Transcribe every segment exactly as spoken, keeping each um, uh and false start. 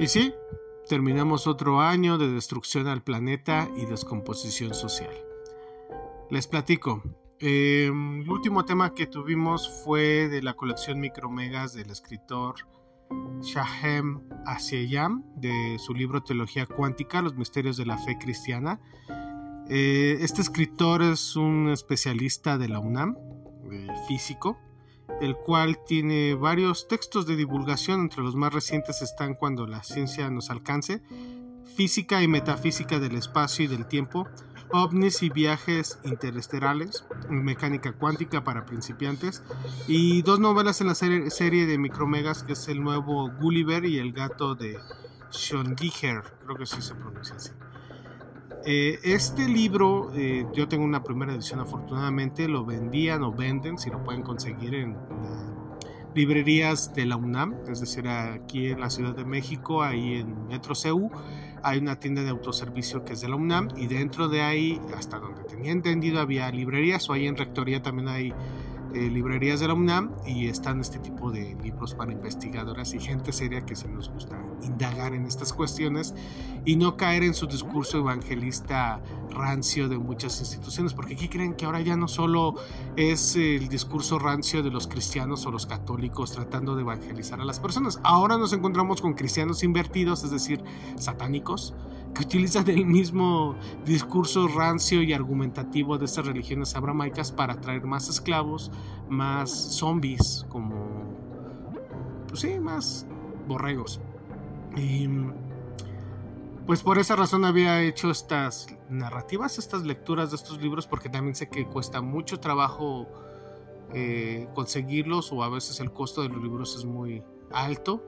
Y sí, terminamos otro año de destrucción al planeta y descomposición social. Les platico. Eh, el último tema que tuvimos fue de la colección Micromegas del escritor Shahem Asieyam, de su libro Teología Cuántica, los misterios de la fe cristiana. Eh, este escritor es un especialista de la UNAM, eh, físico, el cual tiene varios textos de divulgación. Entre los más recientes están Cuando la ciencia nos alcance, Física y metafísica del espacio y del tiempo, ovnis y viajes interestelares, mecánica cuántica para principiantes, y dos novelas en la serie, serie de Micromegas, que es El nuevo Gulliver y El gato de Schrödinger, creo que sí se pronuncia así. Eh, este libro, eh, yo tengo una primera edición, afortunadamente. Lo vendían o venden, si lo pueden conseguir, en eh, librerías de la UNAM, es decir, aquí en la Ciudad de México, ahí en Metro C U, hay una tienda de autoservicio que es de la UNAM, y dentro de ahí, hasta donde tenía entendido, había librerías, o ahí en Rectoría también hay eh, librerías de la UNAM, y están este tipo de libros para investigadoras y gente seria que sí nos gusta indagar en estas cuestiones y no caer en su discurso evangelista rancio de muchas instituciones, porque ¿qué creen? Que ahora ya no solo es el discurso rancio de los cristianos o los católicos tratando de evangelizar a las personas. Ahora nos encontramos con cristianos invertidos, es decir, satánicos, que utilizan el mismo discurso rancio y argumentativo de estas religiones abramaicas para atraer más esclavos, más zombies, como, pues sí, más borregos. Y pues por esa razón había hecho estas narrativas, estas lecturas de estos libros, porque también sé que cuesta mucho trabajo eh, conseguirlos, o a veces el costo de los libros es muy alto.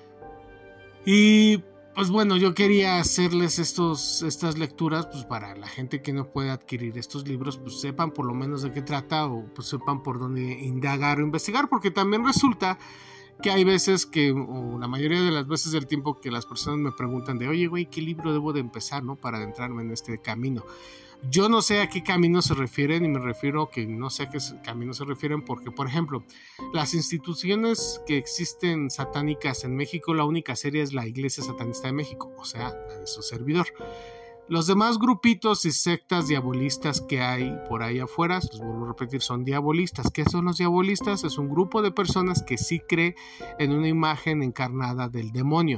Y pues bueno, yo quería hacerles estos, estas lecturas, pues para la gente que no puede adquirir estos libros, pues sepan por lo menos de qué trata, o pues sepan por dónde indagar o investigar, porque también resulta que hay veces que, o la mayoría de las veces del tiempo, que las personas me preguntan de, oye güey, ¿qué libro debo de empezar, no, para adentrarme en este camino? Yo no sé a qué camino se refieren, y me refiero que no sé a qué camino se refieren, porque, por ejemplo, las instituciones que existen satánicas en México, la única seria es la Iglesia Satanista de México, o sea, la de su servidor. Los demás grupitos y sectas diabolistas que hay por ahí afuera, les vuelvo a repetir, son diabolistas. ¿Qué son los diabolistas? Es un grupo de personas que sí cree en una imagen encarnada del demonio.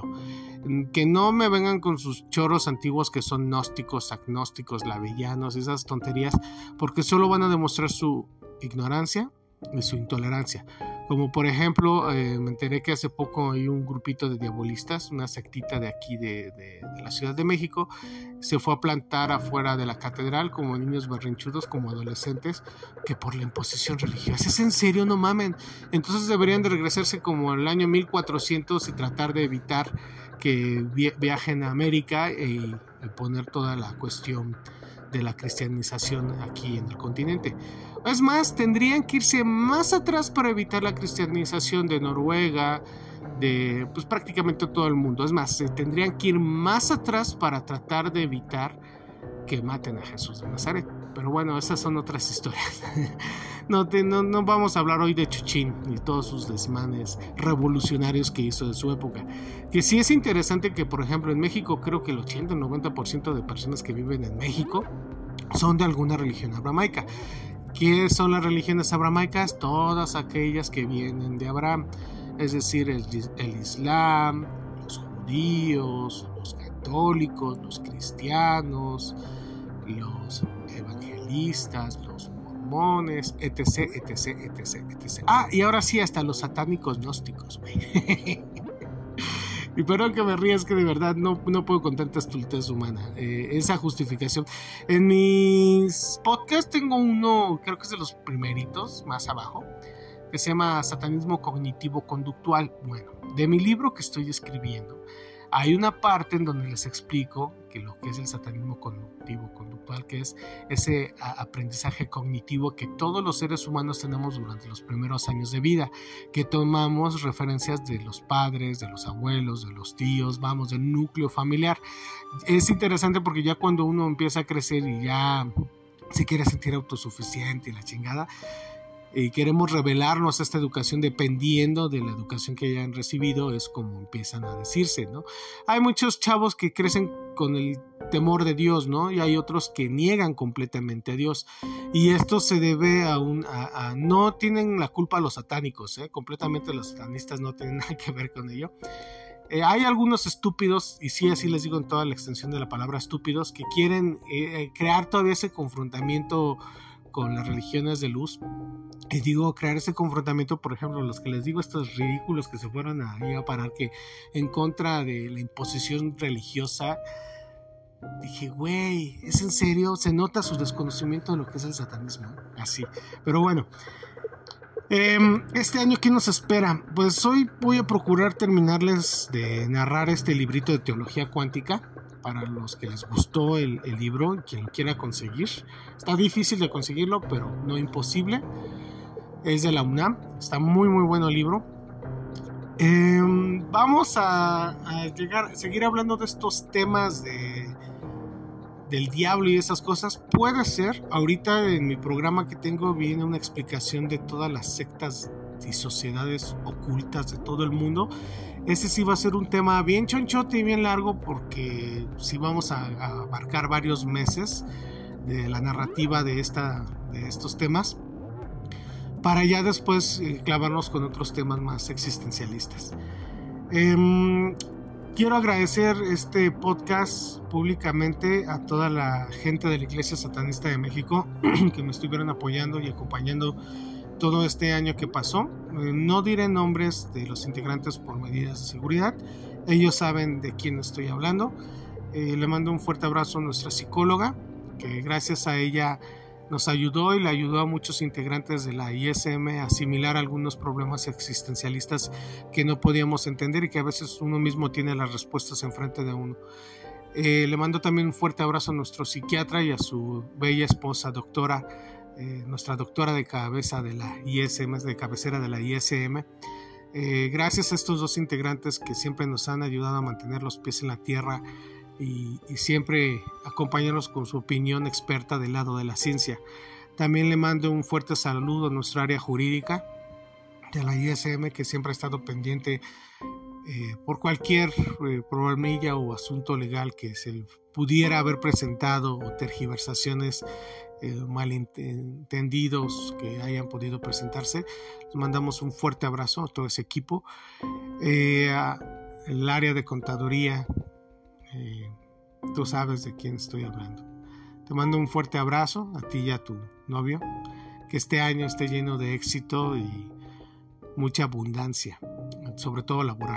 Que no me vengan con sus choros antiguos que son gnósticos, agnósticos, lavellanos, esas tonterías, porque solo van a demostrar su ignorancia y su intolerancia. Como por ejemplo, eh, me enteré que hace poco hay un grupito de diabolistas, una sectita de aquí de, de, de la Ciudad de México, se fue a plantar afuera de la catedral como niños berrinchudos, como adolescentes, que por la imposición religiosa. ¿Es en serio? No mamen. Entonces deberían de regresarse como el año mil cuatrocientos y tratar de evitar que viajen a América y, y poner toda la cuestión de la cristianización aquí en el continente. Es más, tendrían que irse más atrás para evitar la cristianización de Noruega, de pues prácticamente todo el mundo. Es más, se tendrían que ir más atrás para tratar de evitar que maten a Jesús de Nazaret. Pero bueno, esas son otras historias. No, te, no, no vamos a hablar hoy de Chuchín y todos sus desmanes revolucionarios que hizo de su época. Que sí es interesante que, por ejemplo, en México creo que el ochenta o noventa por ciento de personas que viven en México son de alguna religión abramaica. ¿Qué son las religiones abramaicas? Todas aquellas que vienen de Abraham, es decir, el, el Islam, los judíos, los católicos, los cristianos, los evangelistas, los mormones, etc, etc, etc, etc. Ah, y ahora sí, hasta los satánicos gnósticos, güey. Y perdón que me rías, es que de verdad no, no puedo con tanta estultez humana. Eh, esa justificación. En mis podcasts tengo uno, creo que es de los primeritos, más abajo, que se llama Satanismo Cognitivo Conductual. Bueno, de mi libro que estoy escribiendo, hay una parte en donde les explico que lo que es el satanismo cognitivo conductual, que es ese aprendizaje cognitivo que todos los seres humanos tenemos durante los primeros años de vida, que tomamos referencias de los padres, de los abuelos, de los tíos, vamos, del núcleo familiar. Es interesante porque ya cuando uno empieza a crecer y ya se quiere sentir autosuficiente y la chingada, y queremos revelarnos a esta educación dependiendo de la educación que hayan recibido, es como empiezan a decirse, ¿no? Hay muchos chavos que crecen con el temor de Dios, ¿no? Y hay otros que niegan completamente a Dios, y esto se debe a un a, a, no tienen la culpa los satánicos, ¿eh? Completamente los satanistas no tienen nada que ver con ello. Eh, hay algunos estúpidos, y sí, así les digo en toda la extensión de la palabra estúpidos, que quieren eh, crear todavía ese confrontamiento con las religiones de luz. Y digo, crear ese confrontamiento, por ejemplo, los que les digo, estos ridículos que se fueron ahí a parar, que en contra de la imposición religiosa. Dije, güey, ¿es en serio? Se nota su desconocimiento de lo que es el satanismo, así. Pero bueno, eh, este año, ¿qué nos espera? Pues hoy voy a procurar terminarles de narrar este librito de teología cuántica. Para los que les gustó el, el libro, quien lo quiera conseguir. Está difícil de conseguirlo, pero no imposible. Es de la UNAM, está muy muy bueno el libro. Eh, vamos a, a llegar, seguir hablando de estos temas de, del diablo y esas cosas. Puede ser, ahorita en mi programa que tengo viene una explicación de todas las sectas y sociedades ocultas de todo el mundo. Ese sí va a ser un tema bien chonchote y bien largo, porque sí vamos a, a abarcar varios meses de la narrativa de, esta, de estos temas, para ya después eh, clavarnos con otros temas más existencialistas. Eh, quiero agradecer este podcast públicamente a toda la gente de la Iglesia Satanista de México que me estuvieron apoyando y acompañando todo este año que pasó. Eh, no diré nombres de los integrantes por medidas de seguridad, ellos saben de quién estoy hablando. Eh, le mando un fuerte abrazo a nuestra psicóloga, que gracias a ella nos ayudó y le ayudó a muchos integrantes de la I S M a asimilar algunos problemas existencialistas que no podíamos entender y que a veces uno mismo tiene las respuestas enfrente de uno. Eh, le mando también un fuerte abrazo a nuestro psiquiatra y a su bella esposa, doctora, eh, nuestra doctora de cabeza de la I S M, de cabecera de la I S M. Eh, gracias a estos dos integrantes que siempre nos han ayudado a mantener los pies en la tierra y, y siempre acompañarnos con su opinión experta del lado de la ciencia. También le mando un fuerte saludo a nuestra área jurídica de la I S M, que siempre ha estado pendiente eh, por cualquier eh, problemilla o asunto legal que se pudiera haber presentado, o tergiversaciones, eh, malentendidos que hayan podido presentarse. Les mandamos un fuerte abrazo a todo ese equipo. Eh, a el área de contaduría, eh, tú sabes de quién estoy hablando. Te mando un fuerte abrazo a ti y a tu novio. Que este año esté lleno de éxito y mucha abundancia, sobre todo laboral.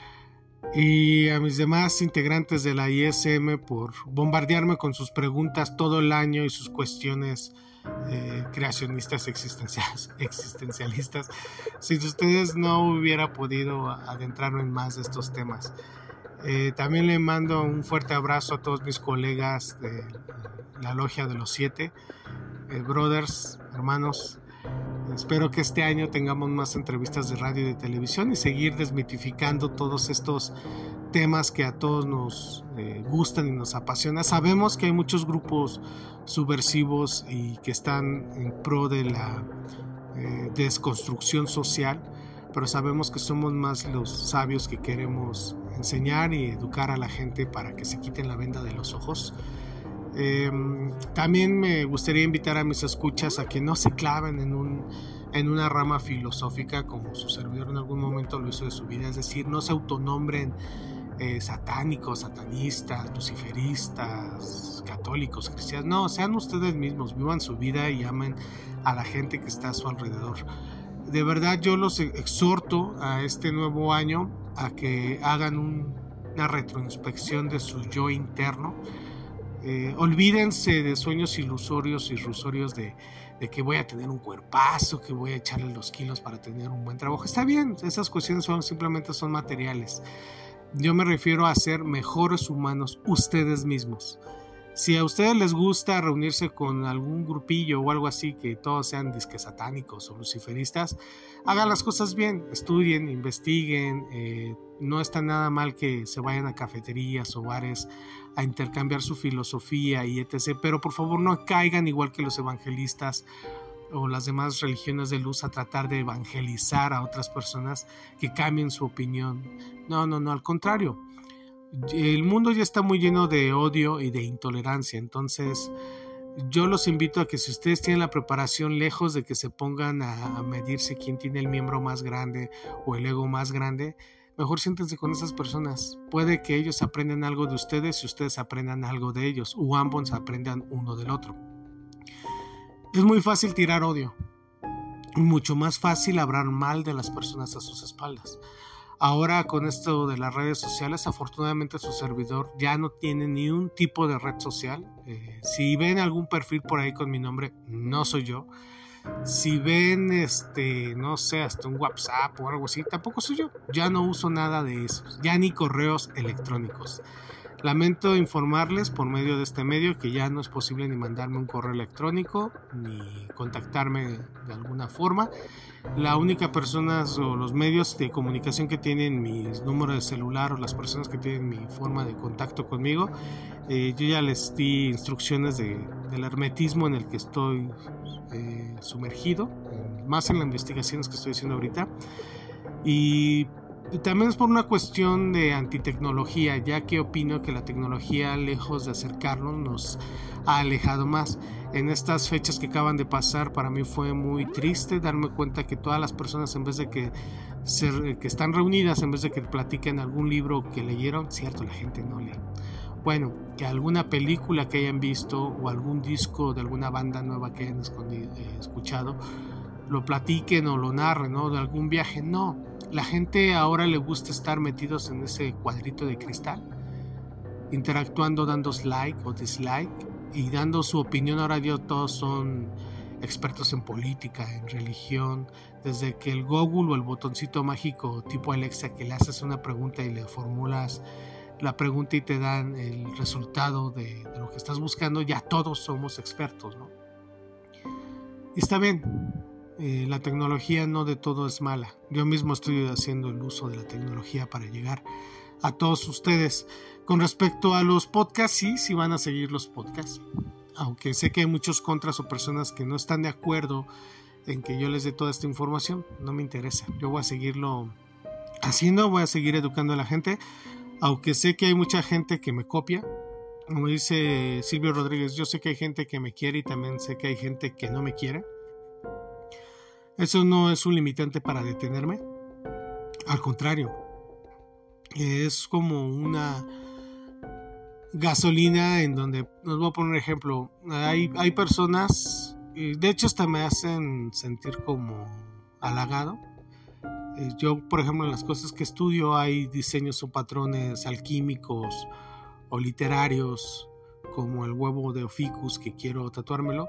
Y a mis demás integrantes de la I S M por bombardearme con sus preguntas todo el año y sus cuestiones eh, creacionistas existenciales, existencialistas. Sin ustedes no hubiera podido adentrarme en más de estos temas. Eh, también le mando un fuerte abrazo a todos mis colegas de la Logia de los Siete, eh, brothers, hermanos. Espero que este año tengamos más entrevistas de radio y de televisión y seguir desmitificando todos estos temas que a todos nos eh, gustan y nos apasiona. Sabemos que hay muchos grupos subversivos y que están en pro de la eh, desconstrucción social, pero sabemos que somos más los sabios que queremos enseñar y educar a la gente para que se quiten la venda de los ojos. Eh, también me gustaría invitar a mis escuchas a que no se claven en, un, en una rama filosófica como su servidor en algún momento lo hizo de su vida, es decir, no se autonombren eh, satánicos, satanistas, luciferistas, católicos, cristianos. No, sean ustedes mismos, vivan su vida y amen a la gente que está a su alrededor. De verdad yo los exhorto a este nuevo año a que hagan un, una retroinspección de su yo interno. Eh, olvídense de sueños ilusorios y irrisorios de, de que voy a tener un cuerpazo, que voy a echarle los kilos para tener un buen trabajo. Está bien, esas cuestiones son, simplemente son materiales. Yo me refiero a ser mejores humanos ustedes mismos. Si a ustedes les gusta reunirse con algún grupillo o algo así, que todos sean disque satánicos o luciferistas, hagan las cosas bien, estudien, investiguen. Eh, no está nada mal que se vayan a cafeterías o bares a intercambiar su filosofía y etcétera. Pero por favor no caigan igual que los evangelistas o las demás religiones de luz a tratar de evangelizar a otras personas que cambien su opinión. No, no, no, al contrario. El mundo ya está muy lleno de odio y de intolerancia, entonces yo los invito a que si ustedes tienen la preparación, lejos de que se pongan a, a medirse quién tiene el miembro más grande o el ego más grande, mejor siéntense con esas personas. Puede que ellos aprendan algo de ustedes y ustedes aprendan algo de ellos, o ambos aprendan uno del otro. Es muy fácil tirar odio, mucho más fácil hablar mal de las personas a sus espaldas. Ahora con esto de las redes sociales, afortunadamente su servidor ya no tiene ni un tipo de red social. Eh, si ven algún perfil por ahí con mi nombre, no soy yo. Si ven, este, no sé, hasta un WhatsApp o algo así, tampoco soy yo. Ya no uso nada de eso, ya ni correos electrónicos. Lamento informarles por medio de este medio que ya no es posible ni mandarme un correo electrónico ni contactarme de alguna forma. La única personas o los medios de comunicación que tienen mis números de celular o las personas que tienen mi forma de contacto conmigo, eh, yo ya les di instrucciones de, del hermetismo en el que estoy eh, sumergido, eh, más en las investigaciones que estoy haciendo ahorita. Y Y también es por una cuestión de antitecnología, ya que opino que la tecnología, lejos de acercarnos, nos ha alejado más. En estas fechas que acaban de pasar, para mí fue muy triste darme cuenta que todas las personas, en vez de que, se, que están reunidas, en vez de que platiquen algún libro que leyeron, cierto, la gente no lee. Bueno, que alguna película que hayan visto o algún disco de alguna banda nueva que hayan escuchado, lo platiquen o lo narren, ¿no? De algún viaje, no. La gente ahora le gusta estar metidos en ese cuadrito de cristal, interactuando, dando like o dislike y dando su opinión. Ahora ya todos son expertos en política, en religión, desde que el Google o el botoncito mágico tipo Alexa que le haces una pregunta y le formulas la pregunta y te dan el resultado de, de lo que estás buscando, ya todos somos expertos, ¿no? Y está bien. Eh, la tecnología no de todo es mala. Yo mismo estoy haciendo el uso de la tecnología para llegar a todos ustedes. Con respecto a los podcasts, sí, sí van a seguir los podcasts. Aunque sé que hay muchos contras o personas que no están de acuerdo en que yo les dé toda esta información, no me interesa. Yo voy a seguirlo haciendo, voy a seguir educando a la gente. Aunque sé que hay mucha gente que me copia. Como dice Silvio Rodríguez, yo sé que hay gente que me quiere y también sé que hay gente que no me quiere. Eso no es un limitante para detenerme. Al contrario, es como una gasolina en donde, nos voy a poner un ejemplo, hay, hay personas, de hecho hasta me hacen sentir como halagado. Yo, por ejemplo, en las cosas que estudio hay diseños o patrones alquímicos o literarios, como el huevo de Oficus que quiero tatuármelo.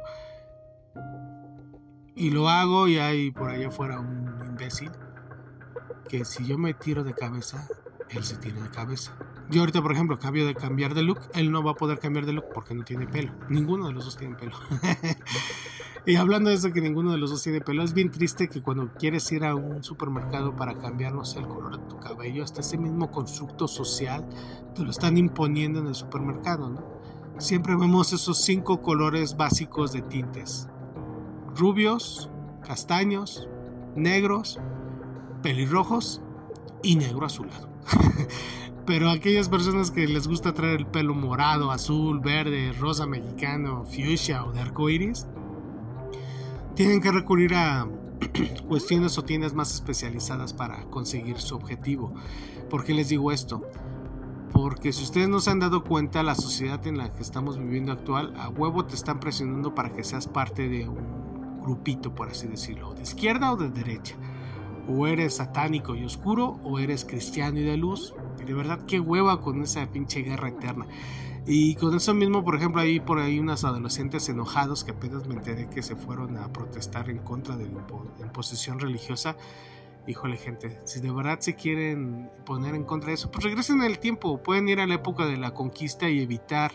Y lo hago y hay por allá afuera un imbécil que si yo me tiro de cabeza, él se tira de cabeza. Yo ahorita, por ejemplo, cambio de cambiar de look, él no va a poder cambiar de look porque no tiene pelo. Ninguno de los dos tiene pelo. Y hablando de eso, que ninguno de los dos tiene pelo, es bien triste que cuando quieres ir a un supermercado para cambiar, no sé, el color de tu cabello, hasta ese mismo constructo social te lo están imponiendo en el supermercado, ¿no? Siempre vemos esos cinco colores básicos de tintes: rubios, castaños, negros, pelirrojos y negro azulado. Pero aquellas personas que les gusta traer el pelo morado, azul, verde, rosa mexicano, fuchsia o de arcoiris, tienen que recurrir a cuestiones o tiendas más especializadas para conseguir su objetivo. ¿Por qué les digo esto? Porque si ustedes no se han dado cuenta, la sociedad en la que estamos viviendo actual, a huevo te están presionando para que seas parte de un grupito, por así decirlo, de izquierda o de derecha. O eres satánico y oscuro, o eres cristiano y de luz. Y de verdad, qué hueva con esa pinche guerra eterna. Y con eso mismo, por ejemplo, hay por ahí unos adolescentes enojados que apenas me enteré que se fueron a protestar en contra de la imposición religiosa. Híjole, gente, si de verdad se quieren poner en contra de eso, pues regresen al tiempo. Pueden ir a la época de la conquista y evitar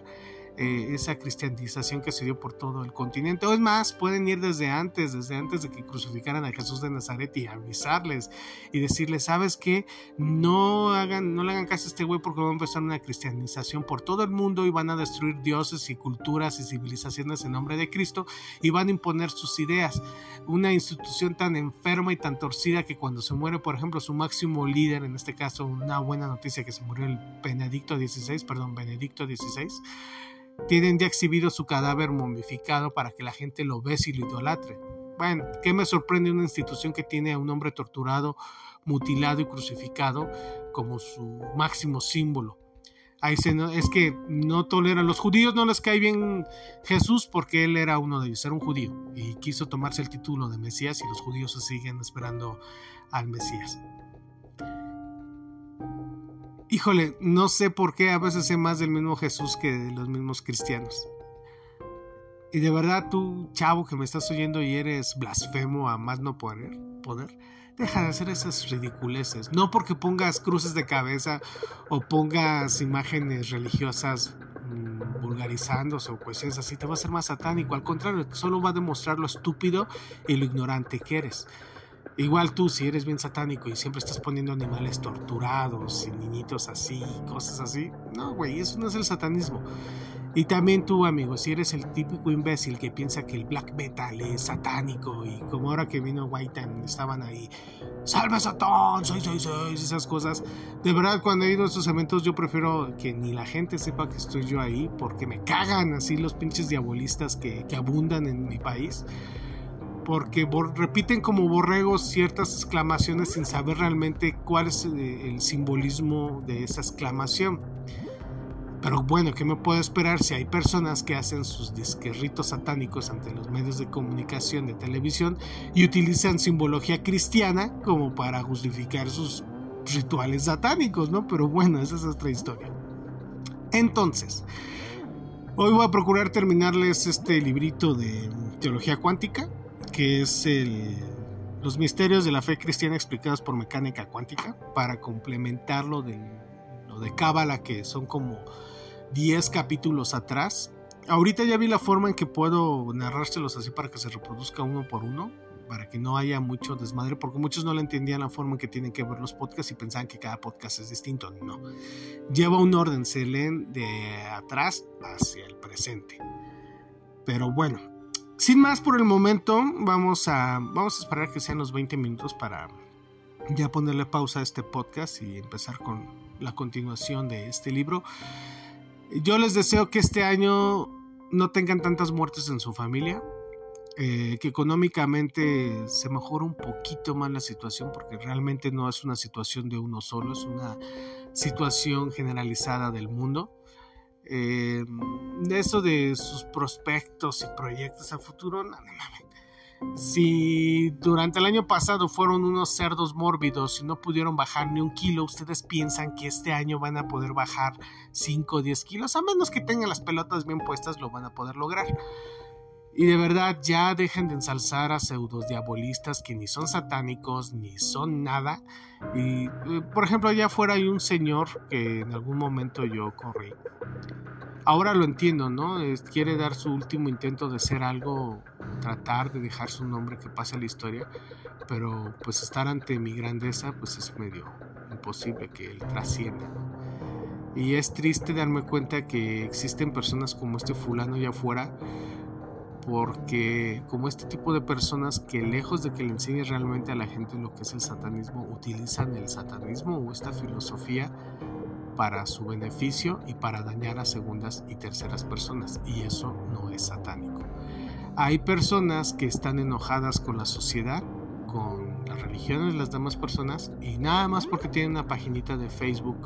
eh, esa cristianización que se dio por todo el continente. O es más, pueden ir desde antes, desde antes de que crucificaran a Jesús de Nazaret y avisarles y decirles, ¿sabes qué? No hagan, no le hagan caso a este güey porque va a empezar una cristianización por todo el mundo y van a destruir dioses y culturas y civilizaciones en nombre de Cristo y van a imponer sus ideas. Una institución tan enferma y tan torcida que cuando se muere, por ejemplo, su máximo líder, en este caso una buena noticia que se murió el Benedicto dieciséis, perdón, Benedicto dieciséis, tienen ya exhibido su cadáver momificado para que la gente lo bese y lo idolatre. Bueno, ¿qué me sorprende una institución que tiene a un hombre torturado, mutilado y crucificado como su máximo símbolo? Ahí se, no, es que no toleran, los judíos no les cae bien Jesús porque él era uno de ellos, era un judío y quiso tomarse el título de Mesías y los judíos se siguen esperando al Mesías. Híjole, no sé por qué a veces sé más del mismo Jesús que de los mismos cristianos. Y de verdad tú, chavo, que me estás oyendo y eres blasfemo a más no poder, poder, deja de hacer esas ridiculeces. No porque pongas cruces de cabeza o pongas imágenes religiosas mmm, vulgarizándose o cuestiones así, te va a hacer más satánico. Al contrario, solo va a demostrar lo estúpido y lo ignorante que eres. Igual tú, si eres bien satánico y siempre estás poniendo animales torturados y niñitos así, cosas así, no, güey, eso no es el satanismo. Y también tú, amigo, si eres el típico imbécil que piensa que el black metal es satánico y como ahora que vino White Time estaban ahí, ¡salve Satán! seis seis seis, esas cosas. De verdad, cuando he ido a estos eventos yo prefiero que ni la gente sepa que estoy yo ahí porque me cagan así los pinches diabolistas que, que abundan en mi país. Porque bor- repiten como borregos ciertas exclamaciones sin saber realmente cuál es eh, el simbolismo de esa exclamación. Pero bueno, ¿qué me puedo esperar si hay personas que hacen sus disquerritos satánicos ante los medios de comunicación de televisión y utilizan simbología cristiana como para justificar sus rituales satánicos, ¿no? Pero bueno, esa es otra historia. Entonces, hoy voy a procurar terminarles este librito de teología cuántica, que es el, los misterios de la fe cristiana explicados por mecánica cuántica, para complementar lo, del, lo de Cábala, que son como diez capítulos atrás. Ahorita ya vi la forma en que puedo narrárselos así para que se reproduzca uno por uno, para que no haya mucho desmadre, porque muchos no le entendían la forma en que tienen que ver los podcasts y pensaban que cada podcast es distinto. No, lleva un orden, se leen de atrás hacia el presente. Pero bueno, sin más por el momento, vamos a, vamos a esperar que sean los veinte minutos para ya ponerle pausa a este podcast y empezar con la continuación de este libro. Yo les deseo que este año no tengan tantas muertes en su familia, eh, que económicamente se mejore un poquito más la situación, porque realmente no es una situación de uno solo, es una situación generalizada del mundo. Eh, de eso de sus prospectos y proyectos a futuro, no, no mames. Si durante el año pasado fueron unos cerdos mórbidos y no pudieron bajar ni un kilo, ¿ustedes piensan que este año van a poder bajar cinco o diez kilos? A menos que tengan las pelotas bien puestas, lo van a poder lograr. Y de verdad, ya dejen de ensalzar a pseudos diabolistas que ni son satánicos ni son nada. Y por ejemplo, allá afuera hay un señor que en algún momento yo corrí. Ahora lo entiendo, ¿no? Es, quiere dar su último intento de ser algo, tratar de dejar su nombre que pase a la historia, pero pues estar ante mi grandeza pues es medio imposible que él trascienda, ¿no? Y es triste darme cuenta que existen personas como este fulano allá afuera, porque como este tipo de personas que lejos de que le enseñe realmente a la gente lo que es el satanismo, utilizan el satanismo o esta filosofía para su beneficio y para dañar a segundas y terceras personas, y eso no es satánico. Hay personas que están enojadas con la sociedad, con las religiones de las demás personas, y nada más porque tienen una paginita de Facebook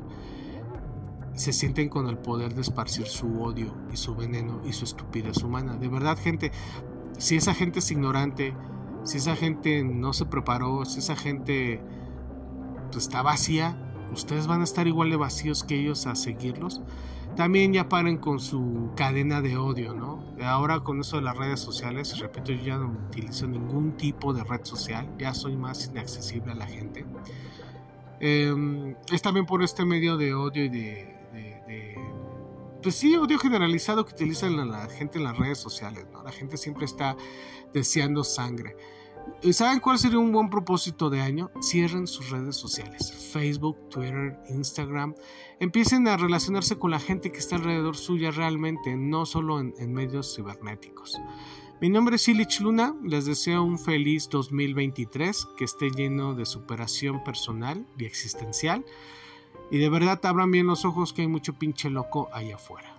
se sienten con el poder de esparcir su odio y su veneno y su estupidez humana. De verdad, gente, si esa gente es ignorante, si esa gente no se preparó, si esa gente pues, está vacía, ustedes van a estar igual de vacíos que ellos a seguirlos. También ya paren con su cadena de odio, ¿no? Ahora con eso de las redes sociales, repito, yo ya no utilizo ningún tipo de red social, ya soy más inaccesible a la gente. Eh, es también por este medio de odio y de, de, de pues sí, odio generalizado que utilizan la, la gente en las redes sociales, ¿no? La gente siempre está deseando sangre. ¿Saben cuál sería un buen propósito de año? Cierren sus redes sociales, Facebook, Twitter, Instagram. Empiecen a relacionarse con la gente que está alrededor suya realmente, no solo en, en medios cibernéticos. Mi nombre es Illich Luna, les deseo un feliz dos mil veintitrés, que esté lleno de superación personal y existencial. Y de verdad abran bien los ojos que hay mucho pinche loco allá afuera.